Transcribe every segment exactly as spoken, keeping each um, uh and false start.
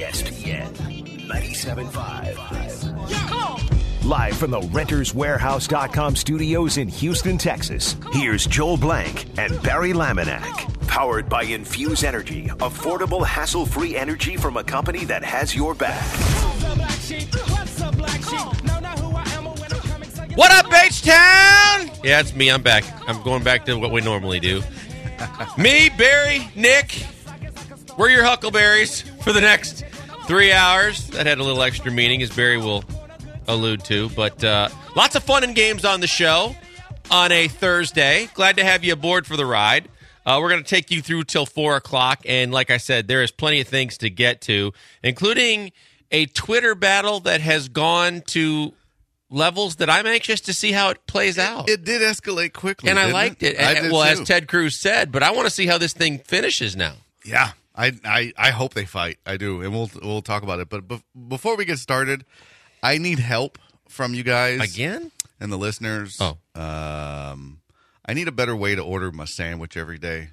S P N ninety-seven point five. Live from the Renters Warehouse dot com studios in Houston, Texas, here's Joel Blank and Barry Laminack. Powered by Infuse Energy, affordable, hassle-free energy from a company that has your back. What up, H-Town? Yeah, it's me. I'm back. I'm going back to what we normally do. Me, Barry, Nick, we're your Huckleberries for the next three hours. That had a little extra meaning, as Barry will allude to. But uh, lots of fun and games on the show on a Thursday. Glad to have you aboard for the ride. Uh, we're going to take you through till four o'clock. And like I said, there is plenty of things to get to, including a Twitter battle that has gone to levels that I'm anxious to see how it plays out. It, it did escalate quickly, and I didn't liked it. it. I And, did well, too. as Ted Cruz said, but I want to see how this thing finishes now. Yeah, I, I, I hope they fight. I do, and we'll we'll talk about it. But bef- before we get started, I need help from you guys Again? and the listeners. Oh. Um, I need a better way to order my sandwich every day,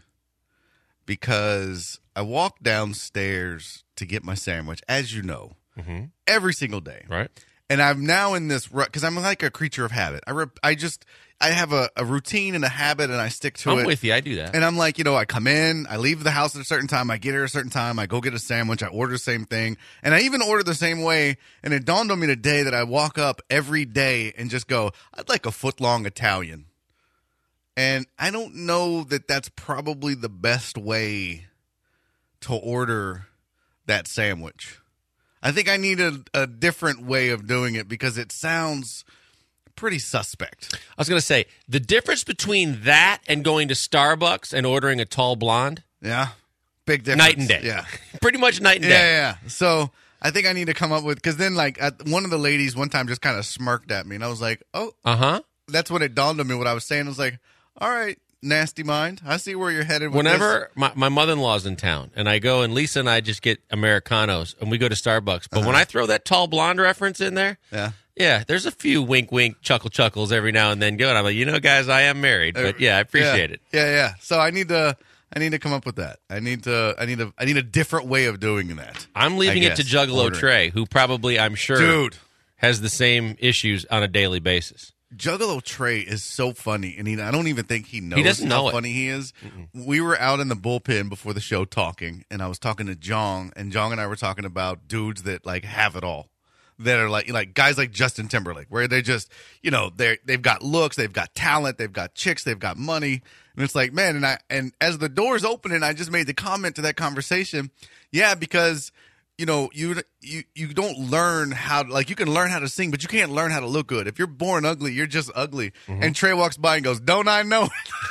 because I walk downstairs to get my sandwich, as you know, Mm-hmm. every single day. Right. And I'm now in this rut because I'm like a creature of habit. I rep- I just I have a, a routine and a habit, and I stick to I'm it. with you. I do that. And I'm like, you know, I come in, I leave the house at a certain time, I get here at a certain time, I go get a sandwich, I order the same thing, and I even order the same way. And it dawned on me today that I walk up every day and just go, I'd like a foot-long Italian. And I don't know that that's probably the best way to order that sandwich. I think I need a, a different way of doing it because it sounds pretty suspect. I was going to say, the difference between that and going to Starbucks and ordering a tall blonde, Yeah. Big difference. night and day. Yeah. Pretty much night and Yeah, day. yeah, yeah. So I think I need to come up with, because then like at, one of the ladies one time just kind of smirked at me, and I was like, oh, Uh-huh. that's when it dawned on me what I was saying. I was like, all right, nasty mind, I see where you're headed with Whenever my, my mother-in-law's in town, and I go, and Lisa and I just get Americanos, and we go to Starbucks. But when I throw that tall blonde reference in there, this. Yeah. yeah, there's a few wink, wink, chuckle, chuckles every now and then go. And I'm like, you know, guys, I am married. But yeah, I appreciate yeah. it. Yeah, yeah. So I need to I need to come up with that. I need to I need a I need a different way of doing that. I'm leaving I it to guess, Juggalo ordering. Trey, who probably, I'm sure, Dude. has the same issues on a daily basis. Juggalo Trey is so funny, and he, I don't even think he knows doesn't know how it. funny he is. We were out in the bullpen before the show talking, and I was talking to Jong, and Jong and I were talking about dudes that like have it all, that are like like guys like Justin Timberlake, where they just, you know, they they've got looks, they've got talent, they've got chicks, they've got money, and it's like, man, and I and as the doors opening, I just made the comment to that conversation, yeah, because. You know, you you you don't learn how to, like, you can learn how to sing, but you can't learn how to look good. If you're born ugly, you're just ugly. Mm-hmm. And Trey walks by and goes, "Don't I know?"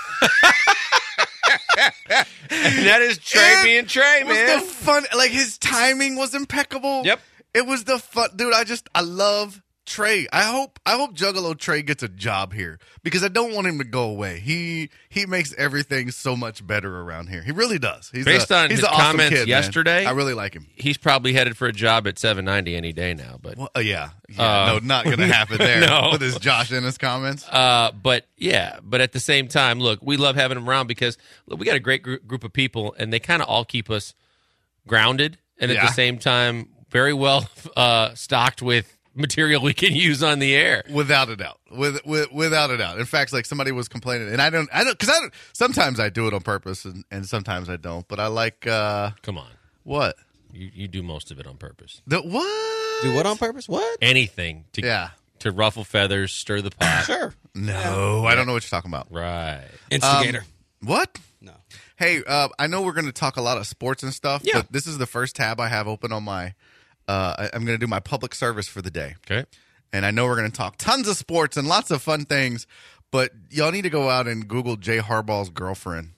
And that is Trey It being Trey, was man. the fun, like his timing was impeccable. Yep. It was the fun, dude. I just I love Trey. I hope I hope Juggalo Trey gets a job here because I don't want him to go away. He he makes everything so much better around here. He really does. He's Based a, on he's his an awesome comments kid, man. yesterday, I really like him. He's probably headed for a job at seven ninety any day now. But Well, uh, yeah, yeah. Uh, no, not going to happen there. no. With his Josh Ennis comments. Uh, but yeah, but at the same time, look, we love having him around because look, we got a great gr- group of people, and they kind of all keep us grounded, and at Yeah. the same time, very well uh, stocked with material we can use on the air. Without a doubt, with, with without a doubt. In fact, like somebody was complaining, and I don't, I don't, because I don't, sometimes I do it on purpose, and, and sometimes I don't. But I like uh, Come on, what you you do most of it on purpose. the what Do what on purpose? What? Anything to Yeah, to ruffle feathers, stir the pot. Sure. no, I don't know what you're talking about. Right. Instigator. What? no. Hey, uh, I know we're going to talk a lot of sports and stuff, Yeah. but this is the first tab I have open on my. Uh, I, I'm going to do my public service for the day. Okay. And I know we're going to talk tons of sports and lots of fun things, but y'all need to go out and Google Jay Harbaugh's girlfriend.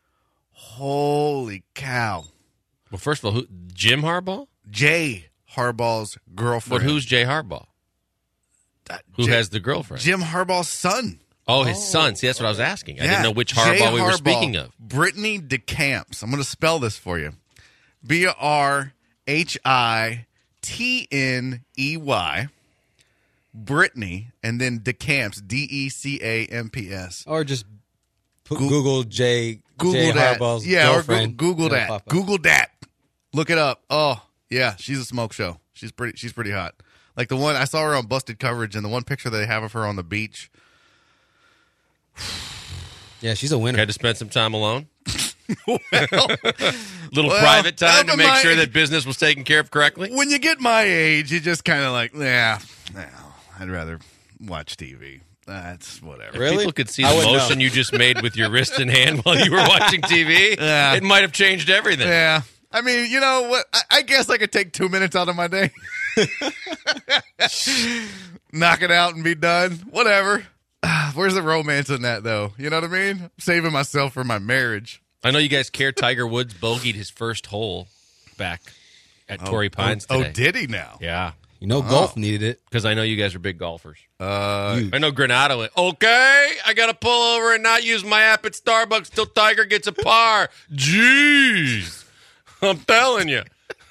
Holy cow. Well, first of all, who, Jim Harbaugh? Jay Harbaugh's girlfriend. But who's Jay Harbaugh? Uh, Who Jay- has the girlfriend? Jim Harbaugh's son. Oh, his son. See, that's what I was asking. I Yeah, didn't know which Jay Harbaugh we were Harbaugh, speaking of. Brittany DeCamps. I'm going to spell this for you. B R H I T N E Y. Brittany, and then DeCamps, D E C A M P S. Or just put Goo- Google J Google Jay that. Harbaugh's Yeah, or girlfriend. Google, Google It'll that. pop up. Google that. Look it up. Oh, Yeah, she's a smoke show. She's pretty. She's pretty hot. Like the one I saw her on Busted Coverage, and the one picture they have of her on the beach. Yeah, she's a winner. Had to spend some time alone. well, Little well, private time well, to make my- sure that business was taken care of correctly. when you get my age, you just kind of like, yeah, no, I'd rather watch T V. That's whatever. Really? People could see I the wouldn't motion know. you just made with your wrist and hand while you were watching T V. Yeah. It might have changed everything. Yeah. I mean, you know what? I, I guess I could take two minutes out of my day, knock it out, and be done. Whatever. Where's the romance in that, though? You know what I mean? I'm saving myself for my marriage. I know you guys care. Tiger Woods bogeyed his first hole back at Torrey Pines oh, today. oh, did he now? Yeah, You know, golf needed it. because I know you guys are big golfers. Uh, Huge. I know Granado went, okay, I got to pull over and not use my app at Starbucks till Tiger gets a par. Jeez. I'm telling you.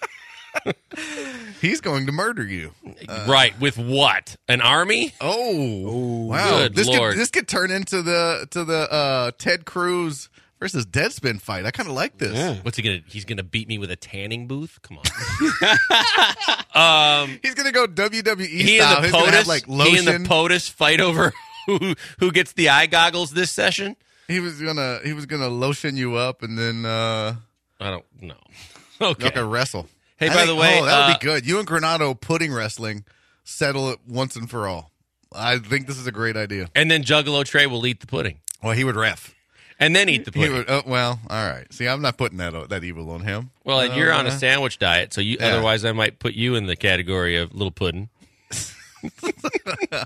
he's going to murder you. Right. With what? An army? Oh, wow! good this Lord. could this could turn into the to the uh, Ted Cruz versus Deadspin fight. I kind of like this. Yeah. What's he going to, he's going to beat me with a tanning booth? Come on. um, He's gonna go W W E he style. and the He's gonna have POTUS, like he lotion. and the POTUS fight over who, who gets the eye goggles this session? he was gonna he was gonna lotion you up and then uh, I don't know. Okay. like a wrestle. Hey, I by think- the way, oh, that would uh, be good. You and Granado pudding wrestling, settle it once and for all. I think this is a great idea. And then Juggalo Trey will eat the pudding. Well, he would ref. And then eat the He pudding. would. Oh, well, all right. See, I'm not putting that that evil on him. Well, and Uh, you're on a sandwich diet, so you Yeah. otherwise I might put you in the category of little pudding. Uh,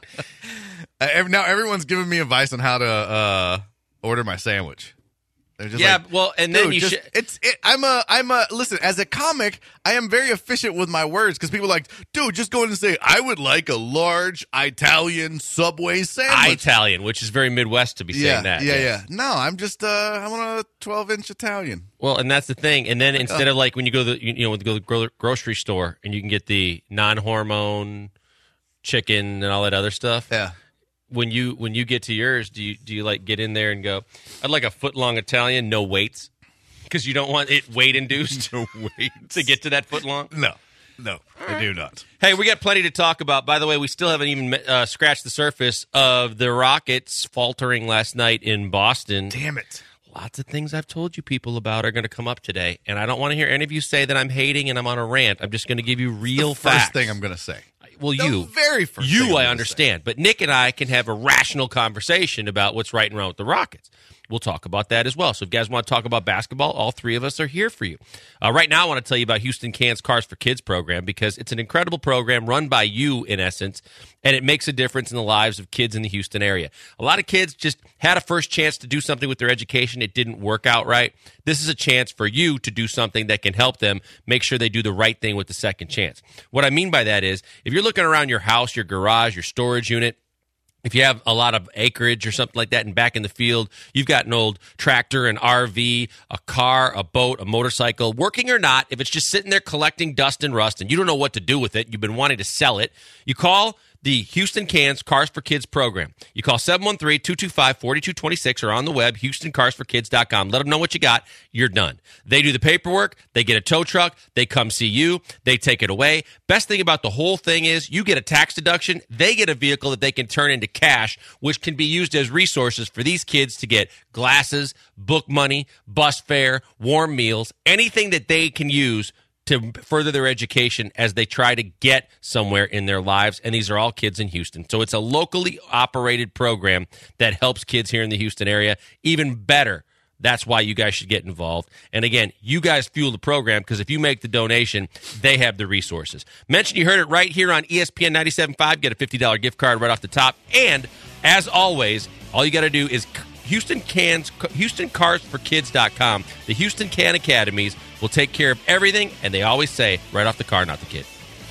ev- now everyone's giving me advice on how to uh, order my sandwich. They're just Yeah, like, well, and then dude, you just, should. it's it, I'm a I'm a listen, as a comic, I am very efficient with my words because people are like, dude, just go in and say I would like a large Italian Subway sandwich. Italian, which is very Midwest to be saying yeah, that. yeah, yes. yeah. No, I'm just uh, I want a twelve inch Italian. Well, and that's the thing. And then instead of like when you go to the, you know, when you go to the gro- grocery store and you can get the non-hormone chicken and all that other stuff. Yeah. When you when you get to yours, do you do you like get in there and go, I'd like a foot long Italian, no weights, because you don't want it weight induced No wait. to get to that foot long. No, no, I do not. Hey, we got plenty to talk about. By the way, we still haven't even uh, scratched the surface of the Rockets faltering last night in Boston. Damn it. Lots of things I've told you people about are going to come up today, and I don't want to hear any of you say that I'm hating and I'm on a rant. I'm just going to give you real First facts. thing I'm gonna say. Well, The you, very first thing I'm you, I gonna understand, but Nick and I can have a rational conversation about what's right and wrong with the Rockets. We'll talk about that as well. So if you guys want to talk about basketball, all three of us are here for you. Uh, right now, I want to tell you about Houston Can's Cars for Kids program because it's an incredible program run by you, in essence, and it makes a difference in the lives of kids in the Houston area. A lot of kids just had a first chance to do something with their education. It didn't work out right. This is a chance for you to do something that can help them make sure they do the right thing with the second chance. What I mean by that is if you're looking around your house, your garage, your storage unit, if you have a lot of acreage or something like that and back in the field, you've got an old tractor, an R V, a car, a boat, a motorcycle, working or not, if it's just sitting there collecting dust and rust and you don't know what to do with it, you've been wanting to sell it, you call the Houston Can's Cars for Kids program. You call seven one three, two two five, four two two six or on the web, houston cars for kids dot com. Let them know what you got. You're done. They do the paperwork. They get a tow truck. They come see you. They take it away. Best thing about the whole thing is you get a tax deduction. They get a vehicle that they can turn into cash, which can be used as resources for these kids to get glasses, book money, bus fare, warm meals, anything that they can use to further their education as they try to get somewhere in their lives. And these are all kids in Houston. So it's a locally operated program that helps kids here in the Houston area. Even better, that's why you guys should get involved. And again, you guys fuel the program because if you make the donation, they have the resources. Mention you heard it right here on E S P N ninety-seven point five. Get a fifty dollars gift card right off the top. And as always, all you got to do is Houston Cans, Houston Cars for Kids dot com. The Houston Can Academies will take care of everything, and they always say, right off the car, not the kid.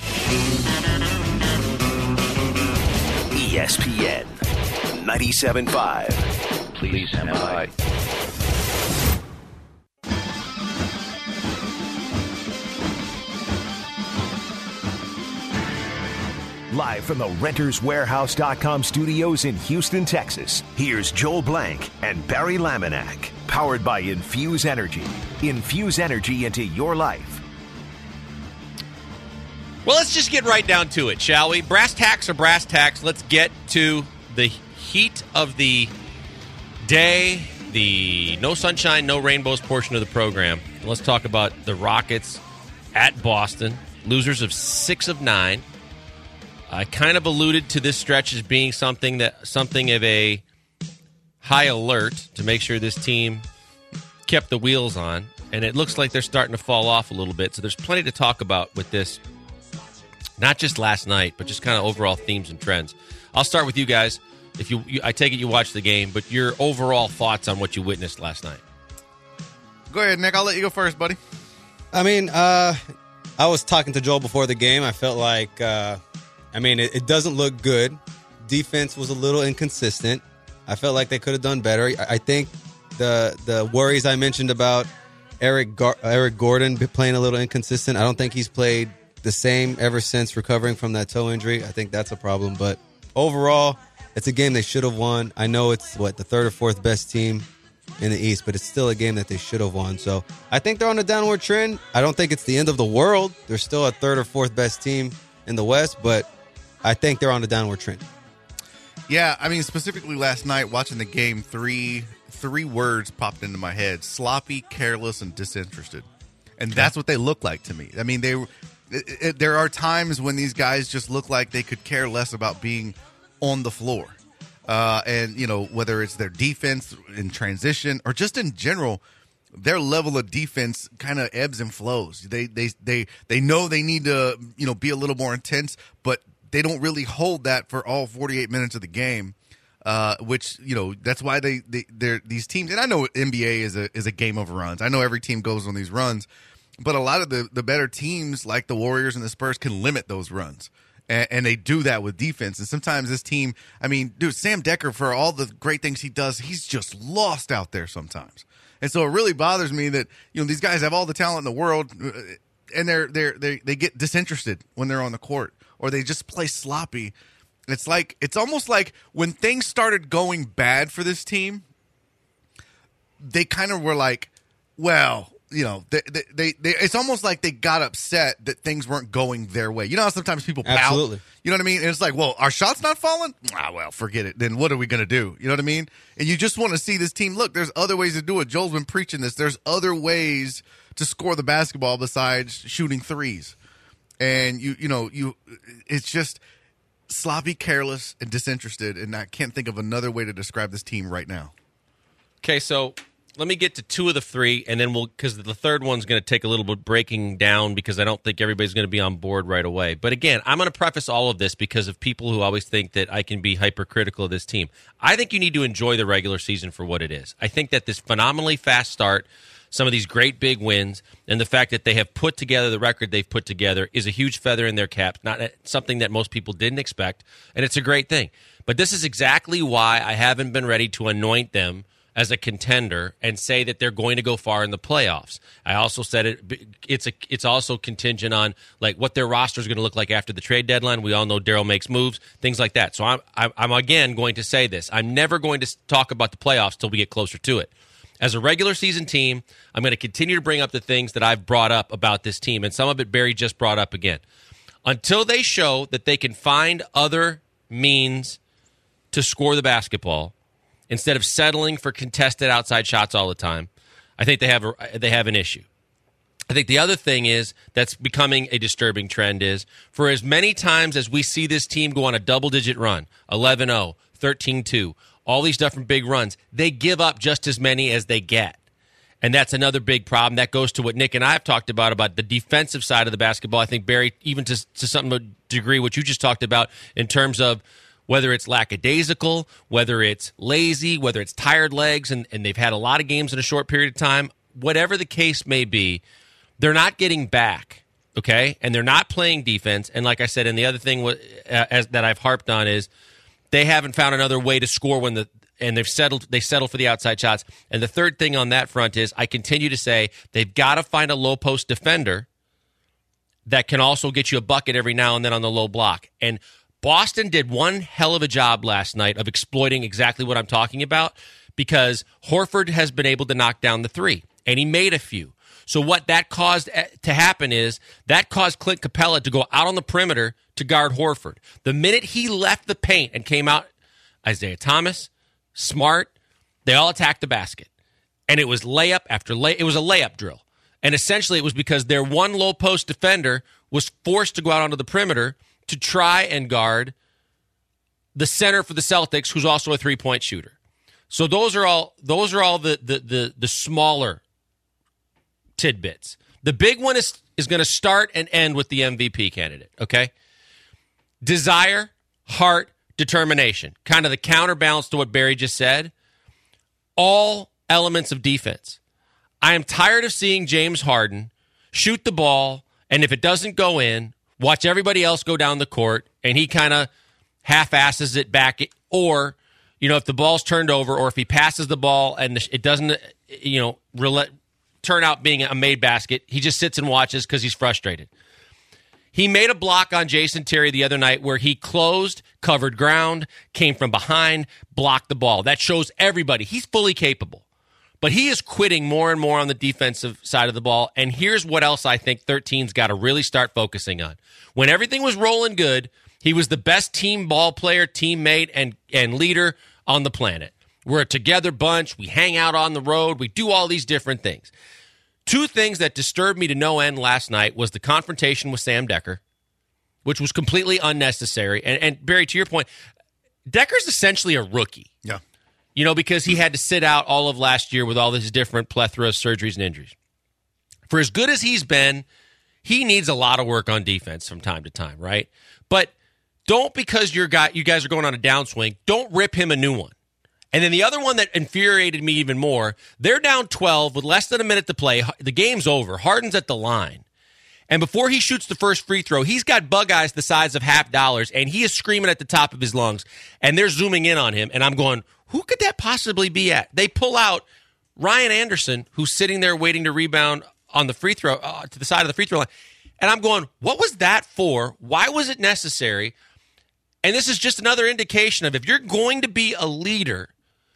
E S P N ninety-seven point five. Please stand by. Live from the Renters Warehouse dot com studios in Houston, Texas, here's Joel Blank and Barry Laminack. Powered by Infuse Energy. Infuse energy into your life. Well, let's just get right down to it, shall we? Brass tacks or brass tacks. Let's get to the heat of the day, the no sunshine, no rainbows portion of the program. Let's talk about the Rockets at Boston, losers of six of nine. I kind of alluded to this stretch as being something that something of a high alert to make sure this team kept the wheels on, and it looks like they're starting to fall off a little bit. So there's plenty to talk about with this. Not just last night, but just kind of overall themes and trends. I'll start with you guys. If you, you, I take it you watched the game, but your overall thoughts on what you witnessed last night. Go ahead, Nick. I'll let you go first, buddy. I mean, uh, I was talking to Joel before the game. I felt like, uh, I mean, it, it doesn't look good. Defense was a little inconsistent. I felt like they could have done better. I, I think the the worries I mentioned about Eric Gar- Eric Gordon playing a little inconsistent. I don't think he's played the same ever since recovering from that toe injury. I think that's a problem. But overall, it's a game they should have won. I know it's, what, the third or fourth best team in the East, but it's still a game that they should have won. So I think they're on a downward trend. I don't think it's the end of the world. They're still a third or fourth best team in the West, but I think they're on a downward trend. Yeah, I mean, specifically last night, watching the game, three three words popped into my head: sloppy, careless, and disinterested. And that's what they look like to me. I mean, they it, it, there are times when these guys just look like they could care less about being on the floor. Uh, and, you know, whether it's their defense in transition or just in general, their level of defense kind of ebbs and flows. They, they, they, they know they need to, you know, be a little more intense, but they don't really hold that for all forty-eight minutes of the game. Uh, which, you know, that's why they, they they're these teams. And I know N B A is a is a game of runs. I know every team goes on these runs, but a lot of the, the better teams like the Warriors and the Spurs can limit those runs. And, and they do that with defense. And sometimes this team, I mean, dude, Sam Dekker, for all the great things he does, he's just lost out there sometimes. And so it really bothers me that, you know, these guys have all the talent in the world, and they're they're they they get disinterested when they're on the court, or they just play sloppy. It's like it's almost like when things started going bad for this team, they kind of were like, well, you know, they, they, they, they it's almost like they got upset that things weren't going their way. You know how sometimes people pout? Absolutely. You know what I mean? And it's like, well, our shot's not falling? Ah, well, forget it. Then what are we going to do? You know what I mean? And you just want to see this team, look, there's other ways to do it. Joel's been preaching this. There's other ways to score the basketball besides shooting threes. And, you you know, you it's just sloppy, careless, and disinterested, and I can't think of another way to describe this team right now. Okay, so let me get to two of the three, and then we'll, because the third one's going to take a little bit breaking down because I don't think everybody's going to be on board right away. But again, I'm going to preface all of this because of people who always think that I can be hypercritical of this team. I think you need to enjoy the regular season for what it is. I think that this phenomenally fast start, some of these great big wins, and the fact that they have put together the record they've put together is a huge feather in their cap, not something that most people didn't expect, and it's a great thing. But this is exactly why I haven't been ready to anoint them as a contender and say that they're going to go far in the playoffs. I also said it. It's a. It's also contingent on like what their roster is going to look like after the trade deadline. We all know Daryl makes moves, things like that. So I'm. I'm again going to say this. I'm never going to talk about the playoffs till we get closer to it. As a regular season team, I'm going to continue to bring up the things that I've brought up about this team, and some of it Barry just brought up again. Until they show that they can find other means to score the basketball instead of settling for contested outside shots all the time, I think they have a, they have an issue. I think the other thing is that's becoming a disturbing trend is for as many times as we see this team go on a double-digit run, eleven oh, thirteen two, all these different big runs, they give up just as many as they get. And that's another big problem. That goes to what Nick and I have talked about, about the defensive side of the basketball. I think, Barry, even to, to some degree, what you just talked about in terms of whether it's lackadaisical, whether it's lazy, whether it's tired legs, and, and they've had a lot of games in a short period of time, whatever the case may be, they're not getting back, okay? And they're not playing defense. And like I said, and the other thing uh, as, that I've harped on is they haven't found another way to score when the and they've settled they settle for the outside shots. And the third thing on that front is I continue to say they've got to find a low post defender that can also get you a bucket every now and then on the low block. And Boston did one hell of a job last night of exploiting exactly what I'm talking about because Horford has been able to knock down the three, and he made a few. So what that caused to happen is that caused Clint Capella to go out on the perimeter to guard Horford. The minute he left the paint and came out, Isaiah Thomas, Smart, they all attacked the basket. And it was layup after lay. It was a layup drill. And essentially it was because their one low post defender was forced to go out onto the perimeter to try and guard the center for the Celtics, who's also a three-point shooter. So those are all those are all the the the, the smaller tidbits. The big one is is going to start and end with the M V P candidate, okay? Desire, heart, determination. Kind of the counterbalance to what Barry just said. All elements of defense. I am tired of seeing James Harden shoot the ball, and if it doesn't go in, watch everybody else go down the court, and he kind of half-asses it back. Or, you know, if the ball's turned over, or if he passes the ball and it doesn't, you know, rel- turn out being a made basket, he just sits and watches because he's frustrated. He made a block on Jason Terry the other night where he closed, covered ground, came from behind, blocked the ball. That shows everybody he's fully capable. But he is quitting more and more on the defensive side of the ball. And here's what else I think thirteen's got to really start focusing on. When everything was rolling good, he was the best team ball player, teammate, and, and leader on the planet. We're a together bunch. We hang out on the road. We do all these different things. Two things that disturbed me to no end last night was the confrontation with Sam Dekker, which was completely unnecessary. And, and Barry, to your point, Decker's essentially a rookie. Yeah. You know, because he had to sit out all of last year with all these different plethora of surgeries and injuries. For as good as he's been, he needs a lot of work on defense from time to time, right? But don't, because you're guy, you guys are going on a downswing, don't rip him a new one. And then the other one that infuriated me even more, they're down twelve with less than a minute to play. The game's over. Harden's at the line. And before he shoots the first free throw, he's got bug eyes the size of half dollars, and he is screaming at the top of his lungs. And they're zooming in on him, and I'm going, who could that possibly be at? They pull out Ryan Anderson, who's sitting there waiting to rebound on the free throw, uh, to the side of the free throw line. And I'm going, what was that for? Why was it necessary? And this is just another indication of if you're going to be a leader,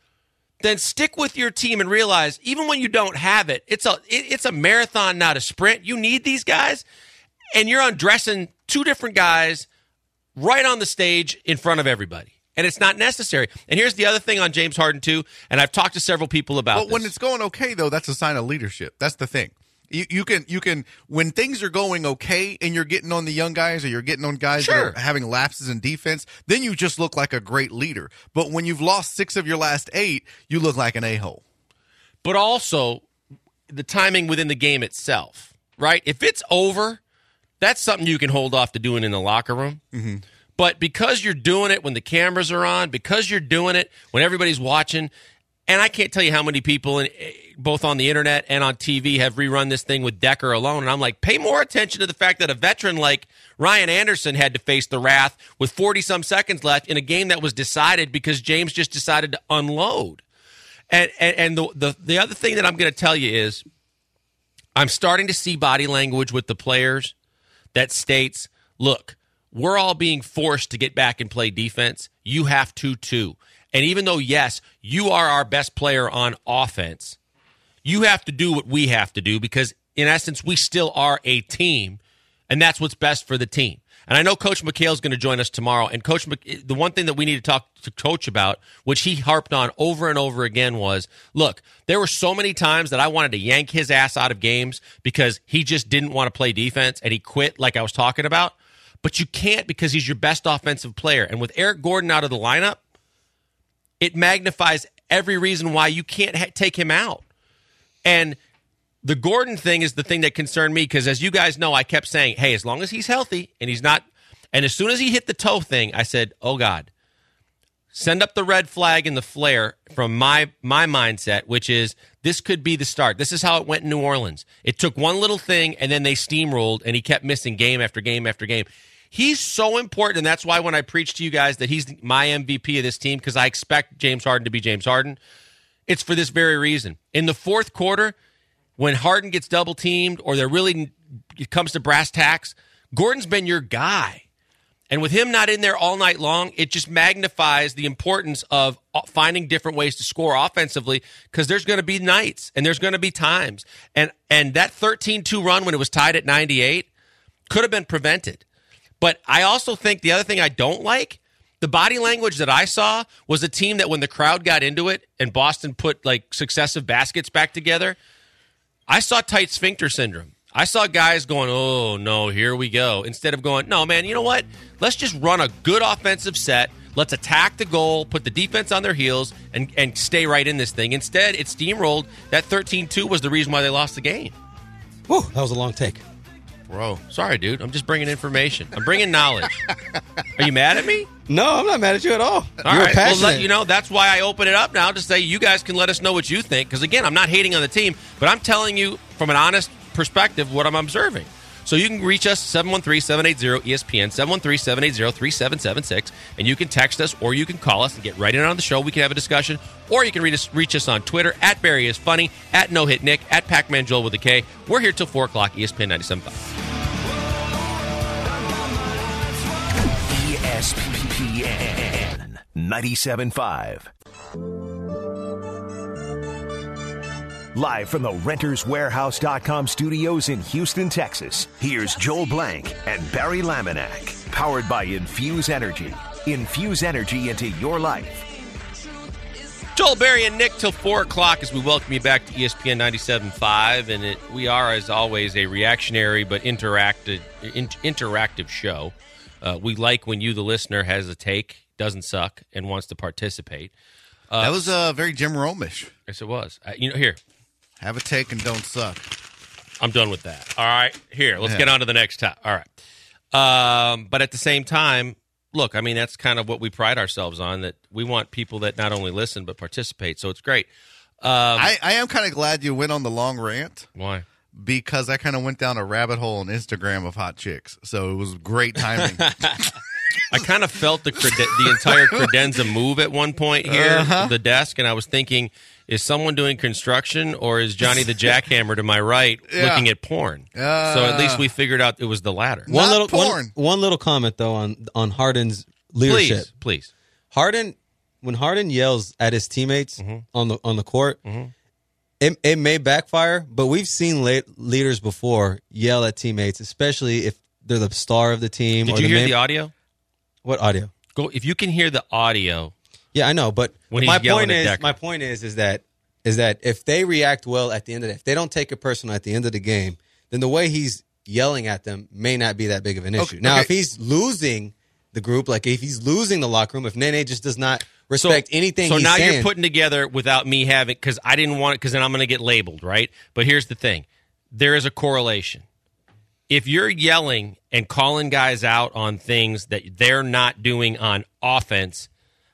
then stick with your team and realize even when you don't have it, it's a it, it's a marathon, not a sprint. You need these guys, and you're undressing two different guys right on the stage in front of everybody. And it's not necessary. And here's the other thing on James Harden, too, and I've talked to several people about But this. when it's going okay, though, that's a sign of leadership. That's the thing. You, you can you can when things are going okay and you're getting on the young guys or you're getting on guys Sure. that are having lapses in defense, then you just look like a great leader. But when you've lost six of your last eight, you look like an a-hole. But also the timing within the game itself, right? If it's over, that's something you can hold off to doing in the locker room. Mm-hmm. But because you're doing it when the cameras are on, because you're doing it when everybody's watching, and I can't tell you how many people, in, both on the internet and on T V, have rerun this thing with Dekker alone. And I'm like, pay more attention to the fact that a veteran like Ryan Anderson had to face the wrath with forty-some seconds left in a game that was decided because James just decided to unload. And and, and the, the, the other thing that I'm going to tell you is I'm starting to see body language with the players that states, look, we're all being forced to get back and play defense. You have to, too. And even though, yes, you are our best player on offense, you have to do what we have to do because, in essence, we still are a team, and that's what's best for the team. And I know Coach McHale is going to join us tomorrow, and Coach, Mc, the one thing that we need to talk to Coach about, which he harped on over and over again, was, look, there were so many times that I wanted to yank his ass out of games because he just didn't want to play defense, and he quit like I was talking about. But you can't because he's your best offensive player. And with Eric Gordon out of the lineup, it magnifies every reason why you can't ha- take him out. And the Gordon thing is the thing that concerned me because, as you guys know, I kept saying, hey, as long as he's healthy and he's not – and as soon as he hit the toe thing, I said, oh, God, send up the red flag and the flare from my my mindset, which is this could be the start. This is how it went in New Orleans. It took one little thing, and then they steamrolled, and he kept missing game after game after game. He's so important, and that's why when I preach to you guys that he's my M V P of this team, because I expect James Harden to be James Harden, it's for this very reason. In the fourth quarter, when Harden gets double-teamed or there really it comes to brass tacks, Gordon's been your guy. And with him not in there all night long, it just magnifies the importance of finding different ways to score offensively, because there's going to be nights and there's going to be times. And and that thirteen two run when it was tied at ninety-eight could have been prevented. But I also think the other thing I don't like, the body language that I saw was a team that when the crowd got into it and Boston put like successive baskets back together, I saw tight sphincter syndrome. I saw guys going, oh, no, here we go. Instead of going, no, man, you know what? Let's just run a good offensive set. Let's attack the goal, put the defense on their heels, and, and stay right in this thing. Instead, it steamrolled. That thirteen two was the reason why they lost the game. Whew, that was a long take. Bro, sorry, dude. I'm just bringing information. I'm bringing knowledge. Are you mad at me? No, I'm not mad at you at all. All You're right. passionate. Well, let, you know, that's why I open it up now to say you guys can let us know what you think. Because, again, I'm not hating on the team, but I'm telling you from an honest perspective what I'm observing. So you can reach us seven one three, seven eight zero, E S P N, seven one three, seven eight zero, three seven seven six, and you can text us or you can call us and get right in on the show. We can have a discussion, or you can reach us, reach us on Twitter, at Barry is Funny, at No Hit Nick, at Pac-Man Joel with a K. We're here till four o'clock, E S P N ninety-seven point five. E S P N ninety-seven point five. Live from the Renters Warehouse dot com studios in Houston, Texas, here's Joel Blank and Barry Laminack. Powered by Infuse Energy. Infuse energy into your life. Joel, Barry, and Nick till four o'clock as we welcome you back to E S P N ninety-seven point five. And it, we are, as always, a reactionary but interactive, in, interactive show. Uh, we like when you, the listener, has a take, doesn't suck, and wants to participate. Uh, That was uh, very Jim Rome-ish. Yes, it was. Uh, you know, here. Have a take and don't suck. I'm done with that. All right. Here, let's Yeah. get on to the next time. All right. Um, but at the same time, look, I mean, that's kind of what we pride ourselves on, that we want people that not only listen but participate. So it's great. Um, I, I am kind of glad you went on the long rant why? because I kind of went down a rabbit hole on Instagram of hot chicks. So it was great timing. I kind of felt the crede- the entire credenza move at one point here Uh-huh. at the desk, and I was thinking, is someone doing construction or is Johnny the Jackhammer to my right Yeah. looking at porn? Uh, so at least we figured out it was the latter. Not One little porn. One, one little comment though on on Harden's leadership. Please, please. Harden, when Harden yells at his teammates Mm-hmm. on the on the court, it, it may backfire. But we've seen late leaders before yell at teammates, especially if they're the star of the team. Did or you the hear main- the audio? what audio? Go if you can hear the audio. Yeah, I know, but When my he's yelling point at is, Decker. my point is, is that is that if they react well at the end of it, if they don't take it personal at the end of the game, then the way he's yelling at them may not be that big of an issue. Okay, now, okay. if he's losing the group, like if he's losing the locker room, if Nene just does not respect anything, So he's now saying, you're putting together without me having, because I didn't want it, because then I'm going to get labeled, right? But here's the thing: there is a correlation. If you're yelling and calling guys out on things that they're not doing on offense,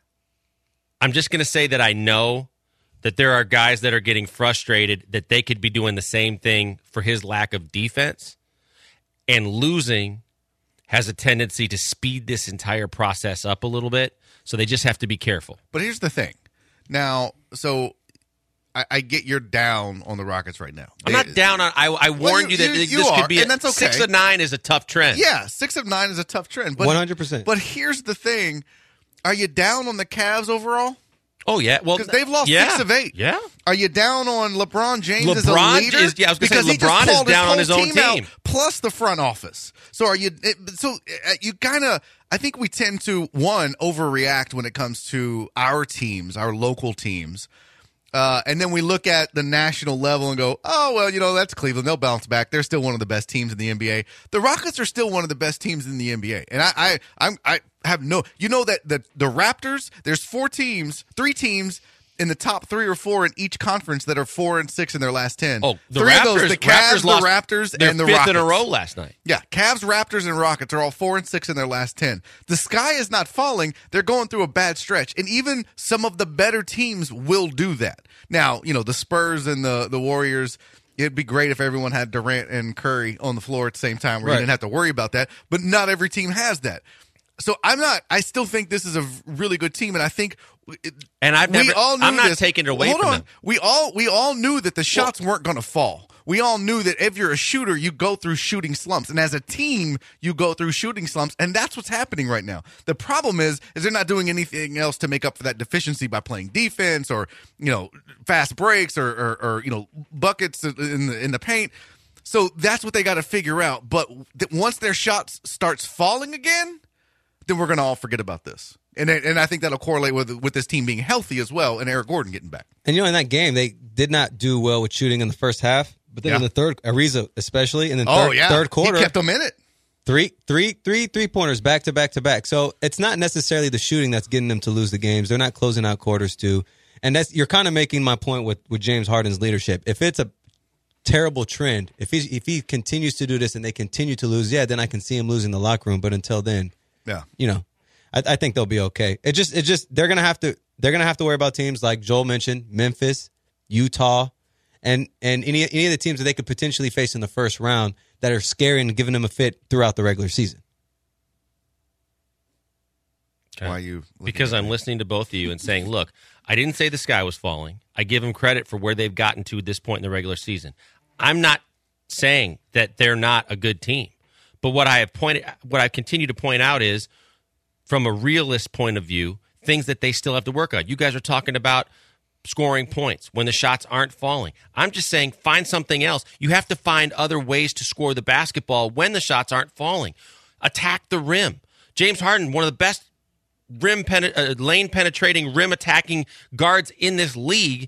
I'm just going to say that I know that there are guys that are getting frustrated that they could be doing the same thing for his lack of defense, and losing has a tendency to speed this entire process up a little bit. So they just have to be careful. But here's the thing. Now, so I, I get you're down on the Rockets right now. I'm They- not down on. I, I warned you- you, that you- this you are, could be and a, that's okay. six of nine is a tough trend. Yeah, six of nine is a tough trend. But one hundred percent. But here's the thing: are you down on the Cavs overall? Oh yeah. Well, Because they've lost yeah. six of eight. Yeah. Are you down on LeBron James as a LeBron leader? is- yeah, I was gonna say Because he just LeBron is called down on whole his own out, team. plus the front office. So are you? It, so uh, you kind of. I think we tend to one overreact when it comes to our teams, our local teams. Uh, and then we look at the national level and go, oh, well, you know, that's Cleveland. They'll bounce back. They're still one of the best teams in the N B A. The Rockets are still one of the best teams in the N B A. And I, I, I'm, I have no, you know that the, the Raptors, there's four teams, three teams in the top three or four in each conference that are four and six in their last ten. Oh, the three Raptors. of those, the Cavs, Raptors lost the Raptors, their and the fifth Rockets. in a row last night. Yeah, Cavs, Raptors, and Rockets are all four and six in their last ten. The sky is not falling. They're going through a bad stretch, and even some of the better teams will do that. Now, you know, the Spurs and the, the Warriors, it'd be great if everyone had Durant and Curry on the floor at the same time where Right. you didn't have to worry about that, but not every team has that. So I'm not, I still think this is a really good team, and I think it, And I've we never. all knew I'm not this. taking it away Hold from on. them. We all we all knew that the shots weren't going to fall. we all knew that if you're a shooter, you go through shooting slumps. And as a team, you go through shooting slumps. And that's what's happening right now. The problem is, is they're not doing anything else to make up for that deficiency by playing defense or, you know, fast breaks or, or, or you know, buckets in the, in the paint. So that's what they got to figure out. But th- once their shots starts falling again, then we're going to all forget about this. And and I think that'll correlate with with this team being healthy as well and Eric Gordon getting back. And, you know, in that game, they did not do well with shooting in the first half. But then yeah. in the third, Ariza especially, and then oh, third, yeah. third quarter. He kept them in it. Three, three, three, three-pointers back to back to back. So it's not necessarily the shooting that's getting them to lose the games. They're not closing out quarters, too. And that's you're kind of making my point with, with James Harden's leadership. If it's a terrible trend, if he, if he continues to do this and they continue to lose, yeah, then I can see him losing the locker room. But until then, yeah, you know. I, I think they'll be okay. It just, it just, they're gonna have to, they're gonna have to worry about teams like Joel mentioned, Memphis, Utah, and and any any of the teams that they could potentially face in the first round that are scary and giving them a fit throughout the regular season. Okay. Why are you? Because I'm listening to both of you and saying, look, I didn't say the sky was falling. I give them credit for where they've gotten to at this point in the regular season. I'm not saying that they're not a good team, but what I have pointed, what I continue to point out is, from a realist point of view, things that they still have to work on. You guys are talking about scoring points when the shots aren't falling. I'm just saying find something else. You have to find other ways to score the basketball when the shots aren't falling. Attack the rim. James Harden, one of the best rim pen- uh, lane penetrating, rim attacking guards in this league,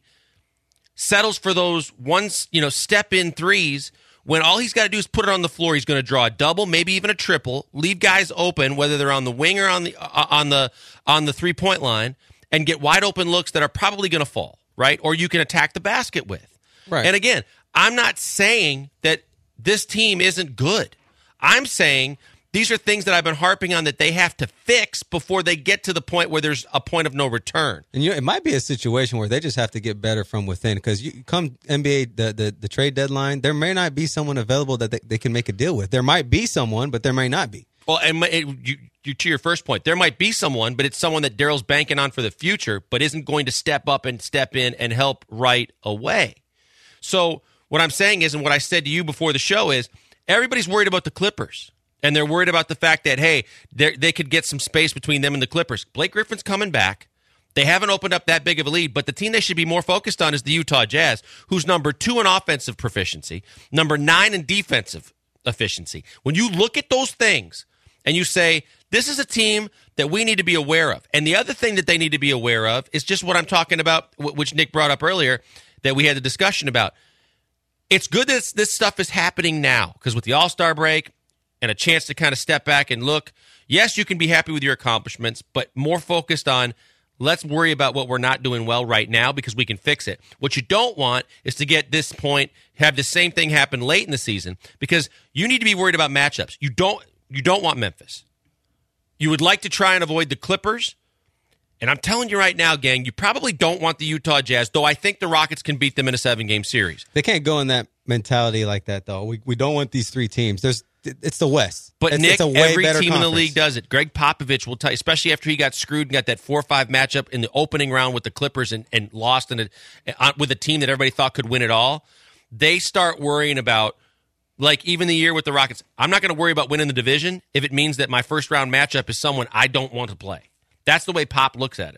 settles for those one, you know, step in threes when all he's got to do is put it on the floor. He's going to draw a double, maybe even a triple, leave guys open, whether they're on the wing or on the uh, on the on the three point line, and get wide open looks that are probably going to fall, right? Or you can attack the basket with. Right. And again, I'm not saying that this team isn't good. I'm saying these are things that I've been harping on that they have to fix before they get to the point where there's a point of no return. And you know, it might be a situation where they just have to get better from within, because you come N B A, the, the, the trade deadline, there may not be someone available that they, they can make a deal with. There might be someone, but there may not be. Well, and it, you, you, to your first point, there might be someone, but it's someone that Daryl's banking on for the future, but isn't going to step up and step in and help right away. So what I'm saying is, and what I said to you before the show is, everybody's worried about the Clippers. And they're worried about the fact that, hey, they could get some space between them and the Clippers. Blake Griffin's coming back. They haven't opened up that big of a lead, but the team they should be more focused on is the Utah Jazz, who's number two in offensive proficiency, number nine in defensive efficiency. When you look at those things and you say, this is a team that we need to be aware of. And the other thing that they need to be aware of is just what I'm talking about, which Nick brought up earlier, that we had the discussion about. It's good that this stuff is happening now, because with the All-Star break and a chance to kind of step back and look, yes, you can be happy with your accomplishments, but more focused on, let's worry about what we're not doing well right now because we can fix it. What you don't want is to get this point, have the same thing happen late in the season, because you need to be worried about matchups. You don't you don't want Memphis. You would like to try and avoid the Clippers. And I'm telling you right now, gang, you probably don't want the Utah Jazz, though I think the Rockets can beat them in a seven-game series. They can't go in that mentality like that, though. We we don't want these three teams. There's It's the West. But, it's, Nick, it's a way every better team conference. in the league does it. Greg Popovich will tell you, especially after he got screwed and got that four five matchup in the opening round with the Clippers and, and lost in a, with a team that everybody thought could win it all. They start worrying about, like even the year with the Rockets, I'm not going to worry about winning the division if it means that my first-round matchup is someone I don't want to play. That's the way Pop looks at it.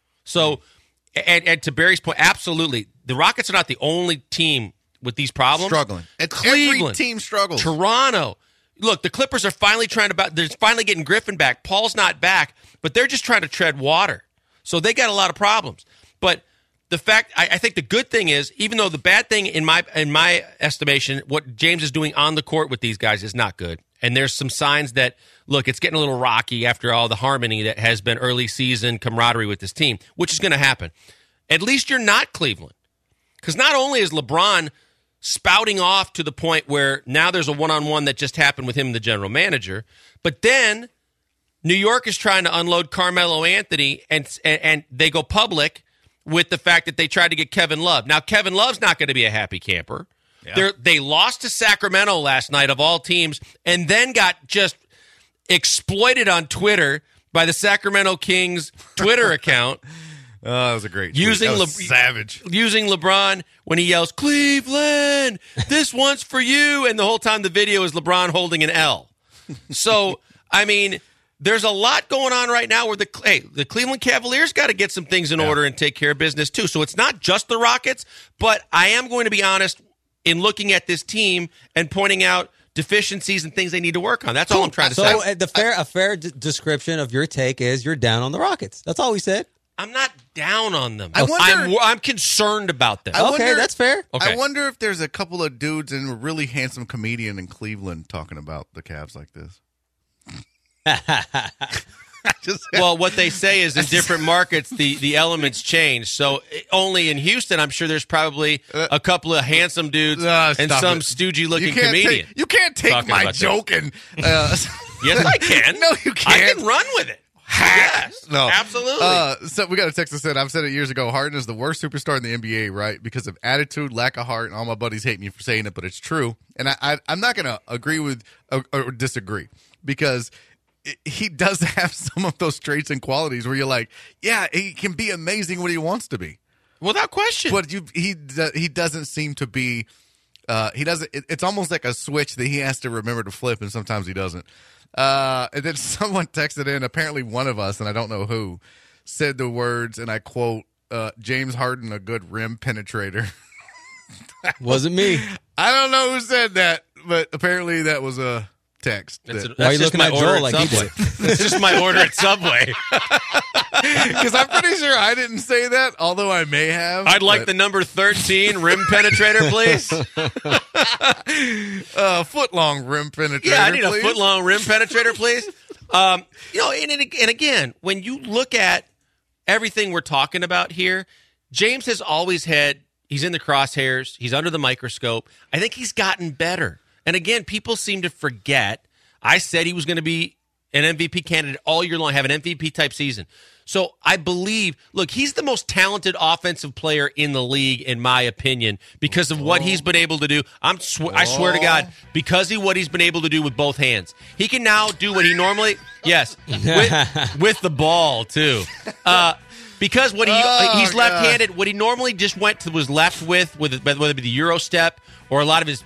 So, and, and to Barry's point, absolutely. The Rockets are not the only team with these problems. Struggling. It's Cleveland, every team struggles. Toronto. Look, the Clippers are finally trying to – they're finally getting Griffin back. Paul's not back, but they're just trying to tread water. So they got a lot of problems. But the fact – I think the good thing is, even though the bad thing in my in my estimation, what James is doing on the court with these guys is not good. And there's some signs that, look, it's getting a little rocky after all the harmony that has been early season camaraderie with this team, which is going to happen. At least you're not Cleveland. Because not only is LeBron – spouting off to the point where now there's a one-on-one that just happened with him and the general manager. But then New York is trying to unload Carmelo Anthony, and and, and they go public with the fact that they tried to get Kevin Love. Now, Kevin Love's not going to be a happy camper. Yeah. They lost to Sacramento last night, of all teams, and then got just exploited on Twitter by the Sacramento Kings Twitter account. Oh, that was a great tweet. Using That was Le- savage. Using LeBron when he yells, Cleveland, this one's for you. And the whole time the video is LeBron holding an L. So, I mean, there's a lot going on right now where the hey, the Cleveland Cavaliers got to get some things in yeah. order and take care of business too. So it's not just the Rockets, but I am going to be honest in looking at this team and pointing out deficiencies and things they need to work on. That's all I'm trying to so say. So uh, the fair a fair d- description of your take is you're down on the Rockets. That's all we said. I'm not down on them. I wonder, I'm I'm concerned about them. I okay, wonder, that's fair. Okay. I wonder if there's a couple of dudes and a really handsome comedian in Cleveland talking about the Cavs like this. Just, well, what they say is in different markets, the, the elements change. So only in Houston, I'm sure there's probably a couple of handsome dudes uh, and some it. stoogey-looking you comedian. Take, you can't take my joke and... Uh, yes, I can. No, you can't. I can run with it. Yes, no, absolutely. Uh, so we got a text that said, I've said it years ago, Harden is the worst superstar in the N B A, right? Because of attitude, lack of heart, and all my buddies hate me for saying it, but it's true. And I, I, I'm not going to agree with or, or disagree because... he does have some of those traits and qualities where you're like, yeah, he can be amazing when he wants to be, without question. But you, he he doesn't seem to be. Uh, he doesn't. It, it's almost like a switch that he has to remember to flip, and sometimes he doesn't. Uh, and then someone texted in. Apparently, one of us, and I don't know who, said the words, and I quote, uh, "James Harden, a good rim penetrator." Wasn't me. I don't know who said that, but apparently that was a. Text. That's, that, a, that's Why are you looking at Joel like Subway. He did? That's just my order at Subway. Because I'm pretty sure I didn't say that, although I may have. I'd like but... the number thirteen rim penetrator, please. uh, foot long rim penetrator. Yeah, I need please. a foot long rim penetrator, please. Um, you know, and, and again, when you look at everything we're talking about here, James has always had. He's in the crosshairs. He's under the microscope. I think he's gotten better. And again, people seem to forget. I said he was going to be an M V P candidate all year long, have an M V P type season. So I believe, look, he's the most talented offensive player in the league, in my opinion, because of what he's been able to do. I'm sw- I swear to God, because of what he's been able to do with both hands. He can now do what he normally, yes, with, with the ball, too. Uh, because what he oh, he's left-handed, God. What he normally just went to was left with, with whether it be the Euro step or a lot of his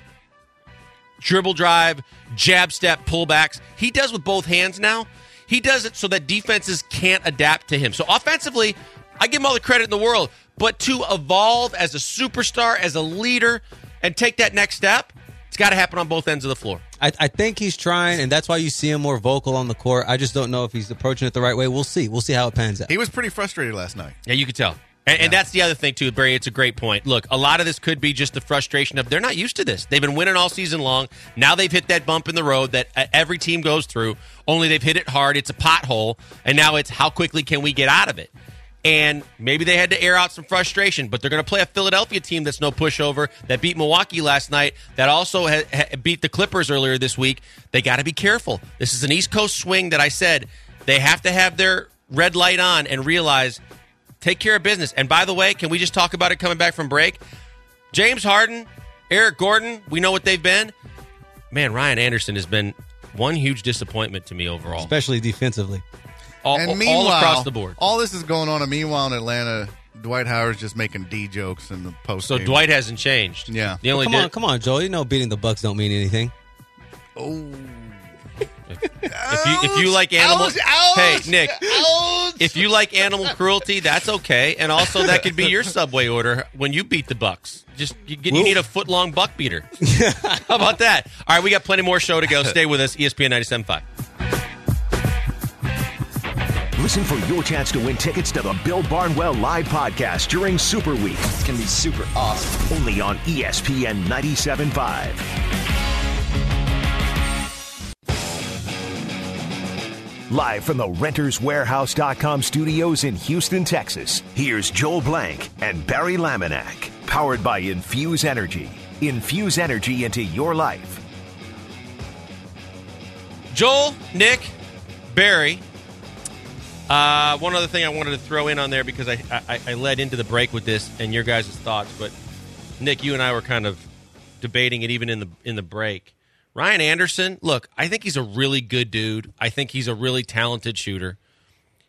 dribble drive, jab step, pullbacks. He does with both hands now. He does it so that defenses can't adapt to him. So offensively, I give him all the credit in the world. But to evolve as a superstar, as a leader, and take that next step, it's got to happen on both ends of the floor. I, I think he's trying, and that's why you see him more vocal on the court. I just don't know if he's approaching it the right way. We'll see. We'll see how it pans out. He was pretty frustrated last night. Yeah, you could tell. And, yeah. and that's the other thing, too, Barry. It's a great point. Look, a lot of this could be just the frustration of they're not used to this. They've been winning all season long. Now they've hit that bump in the road that every team goes through, only they've hit it hard. It's a pothole, and now it's how quickly can we get out of it? And maybe they had to air out some frustration, but they're going to play a Philadelphia team that's no pushover, that beat Milwaukee last night, that also ha- ha- beat the Clippers earlier this week. They got to be careful. This is an East Coast swing that I said they have to have their red light on and realize – take care of business. And by the way, can we just talk about it coming back from break? James Harden, Eric Gordon, we know what they've been. Man, Ryan Anderson has been one huge disappointment to me overall. Especially defensively. All, and all across the board. All this is going on, and meanwhile in Atlanta, Dwight Howard's just making D jokes in the post. So Dwight hasn't changed. Yeah. The only well, come di- on, come on, Joel. You know beating the Bucks don't mean anything. Oh. If, if you if you like animal, ouch, ouch, hey Nick, ouch. If you like animal cruelty, that's okay, and also that could be your Subway order when you beat the Bucks. Just you, get, you need a foot long buck beater. How about that? All right, we got plenty more show to go. Stay with us, E S P N ninety-seven point five. Listen for your chance to win tickets to the Bill Barnwell Live podcast during Super Week. It's gonna be super awesome. Only on E S P N ninety-seven point five. Live from the Renters Warehouse dot com studios in Houston, Texas, here's Joel Blank and Barry Laminack. Powered by Infuse Energy. Infuse energy into your life. Joel, Nick, Barry. Uh, one other thing I wanted to throw in on there because I, I, I led into the break with this and your guys' thoughts, but Nick, you and I were kind of debating it even in the in the break. Ryan Anderson, look, I think he's a really good dude. I think he's a really talented shooter.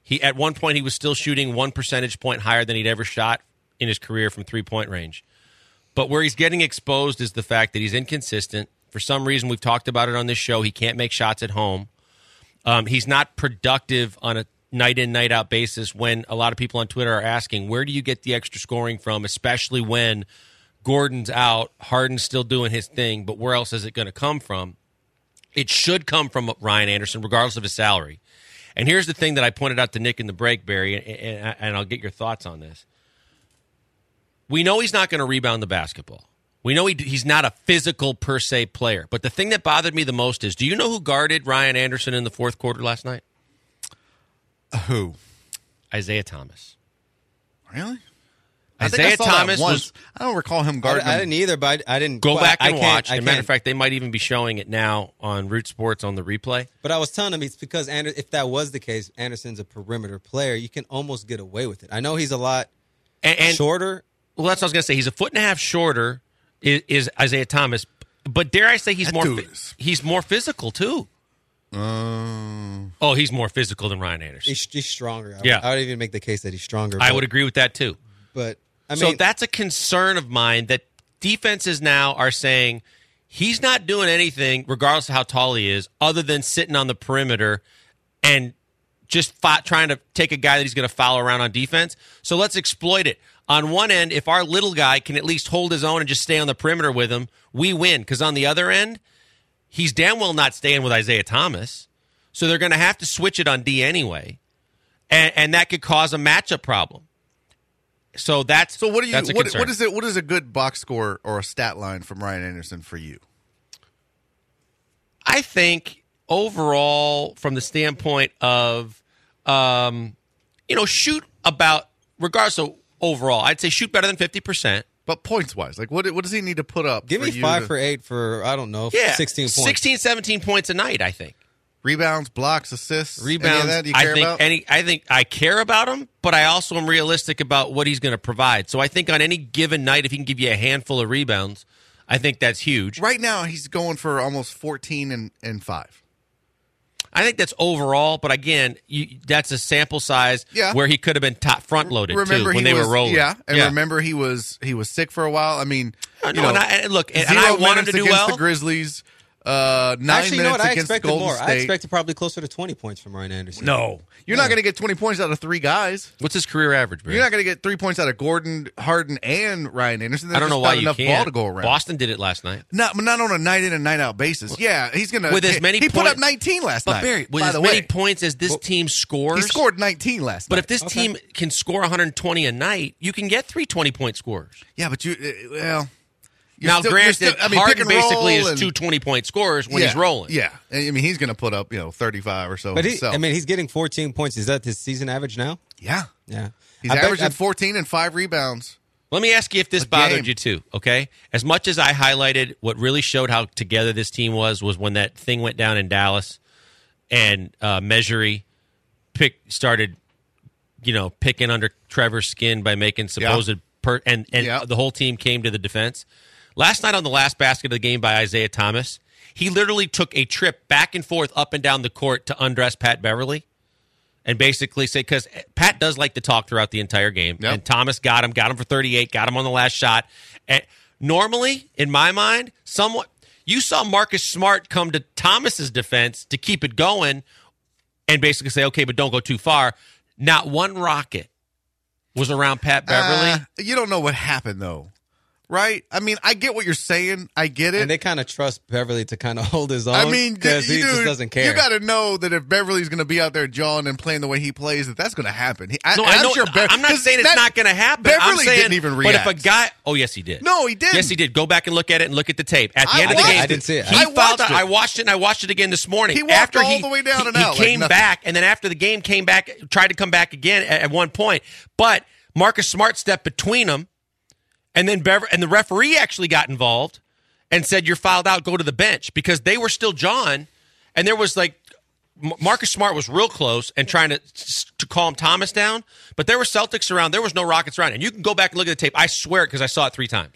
He at one point he was still shooting one percentage point higher than he'd ever shot in his career from three-point range. But where he's getting exposed is the fact that he's inconsistent. For some reason, we've talked about it on this show, he can't make shots at home. Um, he's not productive on a night-in, night-out basis when a lot of people on Twitter are asking, where do you get the extra scoring from, especially when Gordon's out, Harden's still doing his thing, but where else is it going to come from? It should come from Ryan Anderson, regardless of his salary. And here's the thing that I pointed out to Nick in the break, Barry, and, and I'll get your thoughts on this. We know he's not going to rebound the basketball. We know he, he's not a physical per se player. But the thing that bothered me the most is, do you know who guarded Ryan Anderson in the fourth quarter last night? Who? Isaiah Thomas. Really? I Isaiah think I saw Thomas that once. was. I don't recall him guarding. I, I him. didn't either, but I, I didn't Go well, back I, and I can't- watch. I As a matter of can't. fact, they might even be showing it now on Root Sports on the replay. But I was telling him it's because Ander- if that was the case, Anderson's a perimeter player. You can almost get away with it. I know he's a lot And, and shorter. well, that's what I was going to say. He's a foot and a half shorter. Is, is Isaiah Thomas, but dare I say he's That more dude phy- is- he's more physical too. Um, Oh, he's more physical than Ryan Anderson. He's, he's stronger. I, Yeah. would, I would even make the case that he's stronger. I but- would agree with that too. But I so mean, that's a concern of mine that defenses now are saying he's not doing anything, regardless of how tall he is, other than sitting on the perimeter and just fi- trying to take a guy that he's going to foul around on defense. So let's exploit it. On one end, if our little guy can at least hold his own and just stay on the perimeter with him, we win. Because on the other end, he's damn well not staying with Isaiah Thomas. So they're going to have to switch it on D anyway. And, and that could cause a matchup problem. So that's so what do you? that's a What, concern. what is it? What is a good box score or a stat line from Ryan Anderson for you? I think overall, from the standpoint of, um, you know, shoot about, regardless of overall, I'd say shoot better than fifty percent. But points wise, like what? What does he need to put up? give for me you five to- for eight for I don't know, Yeah. sixteen points. sixteen, seventeen points a night, I think. rebounds, blocks, assists, any of Rebounds, that you I care think about? any I think I care about him, but I also am realistic about what he's going to provide. So I think on any given night, if he can give you a handful of rebounds, I think that's huge. Right now, he's going for almost fourteen and, and five. I think that's overall, but again, you, that's a sample size Yeah. where he could have been top front loaded Remember too when he they was, were rolling. Yeah, and remember he was he was sick for a while. I mean, No, you no, know, and I, and look, and, and zero I want him minutes to do against well. the Grizzlies. Uh, nine Actually, you know minutes what? I against expected Golden more. State. I expected probably closer to twenty points from Ryan Anderson. No, you're not going to get twenty points out of three guys. What's his career average, Barry? You're not going to get three points out of Gordon, Harden, and Ryan Anderson. There's I don't know just why not you enough can't. ball to go around. Boston did it last night. Not, not on a night in and night out basis. Yeah, he's going to With as many He put points- up nineteen last But night. Barry, with by as the many way, points as this team he scores, scored nineteen last but night. if this team can score one hundred twenty a night, you can get three twenty-point scorers. yeah, but you uh, well. You're now, still- you're granted, still- I mean, pick Harden and basically roll is and- two twenty-point scorers when yeah, he's rolling. Yeah, I mean he's going to put up you know thirty-five or so But he, himself. I mean, he's getting fourteen points. Is that his season average now? yeah, Yeah, he's I bet- averaging I- fourteen and five rebounds. Let me ask you if this A bothered game. you too, okay? As much as I highlighted what really showed how together this team was, was when that thing went down in Dallas and uh, Measury pick, started, you know, picking under Trevor's skin by making supposed Yeah. per, and, and Yeah. the whole team came to the defense. Last night on the last basket of the game by Isaiah Thomas, he literally took a trip back and forth up and down the court to undress Pat Beverly and basically say, because Pat does like to talk throughout the entire game. Yep. And Thomas got him, got him for thirty-eight, got him on the last shot. And normally, in my mind, somewhat you saw Marcus Smart come to Thomas's defense to keep it going and basically say, okay, but don't go too far. Not one rocket was around Pat Beverly. Uh, you don't know what happened though, right? I mean, I get what you're saying. I get it. and they kind of trust Beverly to kind of hold his own. I mean, because he dude, just doesn't care. You got to know that if Beverly's going to be out there jawing and playing the way he plays, that that's going to happen. He, I, No, and I I'm know. sure Bev- I'm not 'cause saying it's that- not going to happen. I'm Beverly saying, didn't even But if a react. guy, oh yes, he did. No, he didn't. Yes, he did. Go back and look at it and look at the tape. At the I end of the watched game, it. I didn't see it. He I fouled watched out. it. I watched it. and I watched it again this morning. He walked after all he, the way down he, and he out like came nothing. back, and then after the game, came back, tried to come back again at, at one point. But Marcus Smart stepped between them, and then Bever- and the referee actually got involved and said, "You're fouled out. Go to the bench," because they were still jawing, and there was like. Marcus Smart was real close and trying to to calm Thomas down, but there were Celtics around. There was no Rockets around, and you can go back and look at the tape. I swear it because I saw it three times.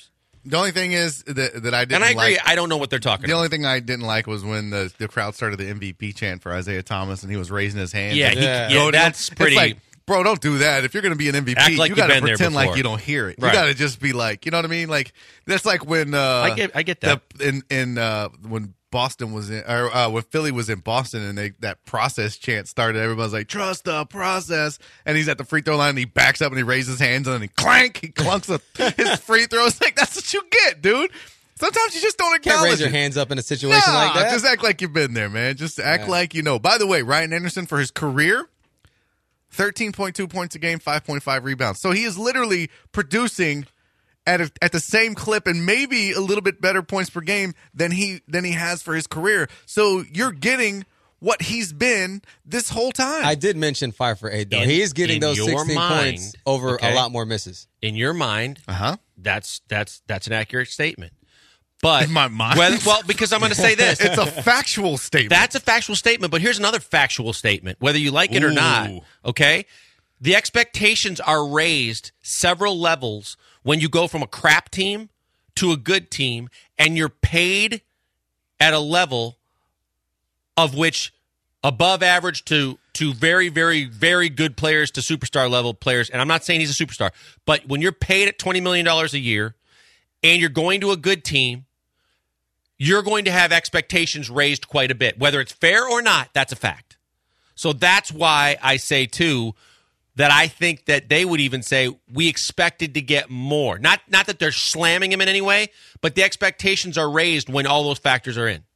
The only thing is that that I didn't And I agree. like. I don't know what they're talking The about. only thing I didn't like was when the the crowd started the M V P chant for Isaiah Thomas, and he was raising his hands. Yeah, and he, Yeah. yeah, goading him. that's pretty. It's like, bro, don't do that. If you're going to be an M V P, Act like you you've got to been there pretend like before. you don't hear it. Right. You got to just be like, you know what I mean? Like that's like when uh, I get- I get that. the- in in uh, when Boston was in, or uh, when Philly was in Boston, and they that process chant started. Everybody's like, "Trust the process," and he's at the free throw line, and he backs up and he raises his hands, and then he clank, he clunks a, his free throws. Like that's what you get, dude. Sometimes you just don't Can't acknowledge raise your it. hands up in a situation Nah, like that. Just act like you've been there, man. Just act Yeah. like you know. By the way, Ryan Anderson for his career, thirteen point two points a game, five point five rebounds. So he is literally producing at a, at the same clip and maybe a little bit better points per game than he than he has for his career. So you're getting what he's been this whole time. I did mention five for eight, though. In- he is getting in those your sixteen mind, points over okay. a lot more misses. In your mind, uh huh. that's that's that's an accurate statement. But In my mind? whether, well, because I'm going to say this. It's a factual statement. That's a factual statement, but here's another factual statement, whether you like it or not, Ooh. okay? The expectations are raised several levels when you go from a crap team to a good team, and you're paid at a level of which above average to to very, very, very good players to superstar level players, and I'm not saying he's a superstar, but when you're paid at twenty million dollars a year and you're going to a good team, you're going to have expectations raised quite a bit. Whether it's fair or not, that's a fact. So that's why I say, too, that I think that they would even say we expected to get more. Not not that they're slamming him in any way, but the expectations are raised when all those factors are in.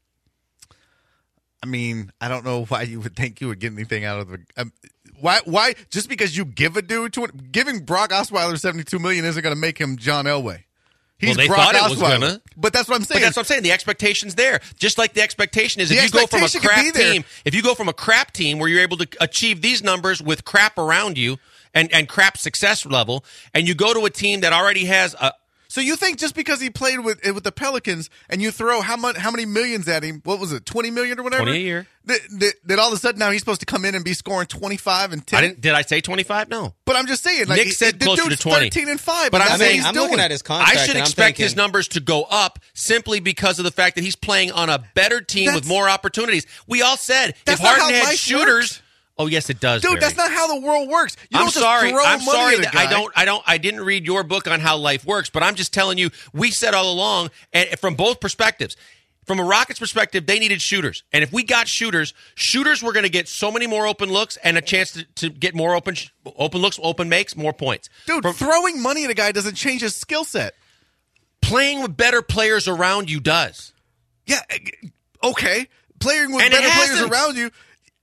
I mean, I don't know why you would think you would get anything out of the. Um, why? Why? Just because you give a dude to it, giving Brock Osweiler seventy-two million isn't going to make him John Elway. He's Well, they Brock thought it was Osweiler. gonna. But that's what I'm But saying. that's what I'm saying. The expectation's there. Just like the expectation is The if you go from a expectation crap could be there. team, if you go from a crap team where you're able to achieve these numbers with crap around you and, and crap success level, and you go to a team that already has a So you think just because he played with with the Pelicans and you throw how much how many millions at him? What was it, twenty million or whatever? twenty a year. That, that, that all of a sudden now he's supposed to come in and be scoring twenty-five and ten. I didn't did I say twenty-five? No. But I'm just saying, like Nick he- said the closer to dude's twenty. thirteen and five. But and I'm that's what saying- he's I'm doing. looking at his I contract. should and I'm expect thinking, his numbers to go up simply because of the fact that he's playing on a better team with That's- more opportunities. We all said if That's not Harden how had life shooters, works. oh yes, it does, Dude, Barry. that's not how the world works. You I'm don't just sorry. throw I'm money sorry at a that I guy. don't. I don't. I didn't read your book on how life works, but I'm just telling you. We said all along, and from both perspectives, from a Rockets perspective, they needed shooters, and if we got shooters, shooters were going to get so many more open looks and a chance to, to get more open open looks, open makes, more points. Dude, From- throwing money at a guy doesn't change his skill set. playing with better players around you does. Yeah, okay. Playing with And it better players hasn't. around you.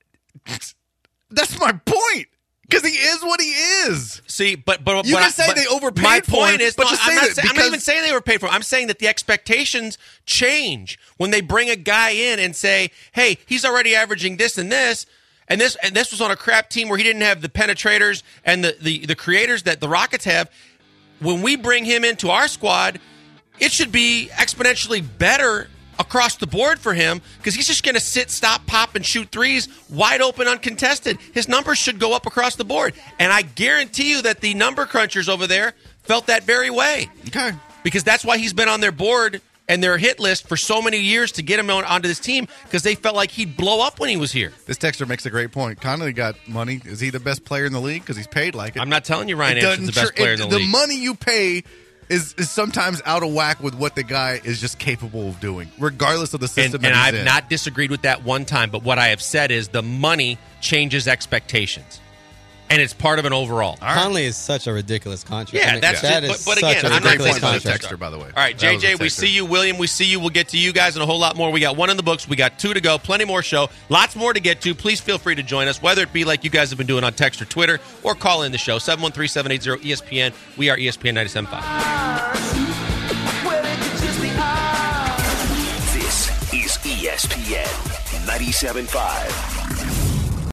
That's my point. Because he is what he is. See, but but You but can I- say but they overpaid My for point him, is, but no, just I'm, say not that say- I'm not because- even saying they overpaid for him. I'm saying that the expectations change when they bring a guy in and say, "Hey, he's already averaging this and this." And this and this was on a crap team where he didn't have the penetrators and the, the, the creators that the Rockets have. When we bring him into our squad, it should be exponentially better across the board for him because he's just going to sit, stop, pop, and shoot threes wide open, uncontested. His numbers should go up across the board. And I guarantee you that the number crunchers over there felt that very way. Okay. Because that's why he's been on their board and their hit list for so many years to get him on, onto this team because they felt like he'd blow up when he was here. This texter makes a great point. Connolly got money. Is he the best player in the league? Because he's paid like it. I'm not telling you Ryan It Anderson's the doesn't best tr- player it- in the, the league. money you pay is, is sometimes out of whack with what the guy is just capable of doing, regardless of the system and, and that I've he's in. not disagreed with that one time, but what I have said is the money changes expectations. And it's part of an overall. Conley is such a ridiculous contract. Yeah, I mean, that's that just, is but, but such again, a I'm not great ridiculous point by the contract. texter, by the way. All right, That was J J, a we texter. see you. William, we see you. We'll get to you guys and a whole lot more. We got one in the books. We got two to go. Plenty more show. Lots more to get to. Please feel free to join us, whether it be like you guys have been doing on text or Twitter, or call in the show, seven one three, seven eight zero, E S P N. We are E S P N ninety-seven point five. This is E S P N ninety-seven point five.